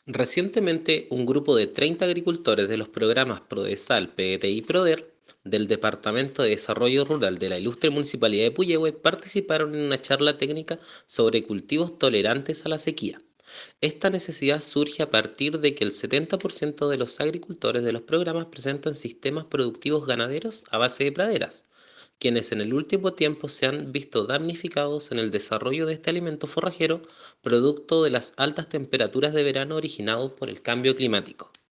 Recientemente, un grupo de 30 agricultores de los programas PRODESAL, PET y PRODER del Departamento de Desarrollo Rural de la Ilustre Municipalidad de Puyehue participaron en una charla técnica sobre cultivos tolerantes a la sequía. Esta necesidad surge a partir de que el 70% de los agricultores de los programas presentan sistemas productivos ganaderos a base de praderas, quienes en el último tiempo se han visto damnificados en el desarrollo de este alimento forrajero, producto de las altas temperaturas de verano originados por el cambio climático.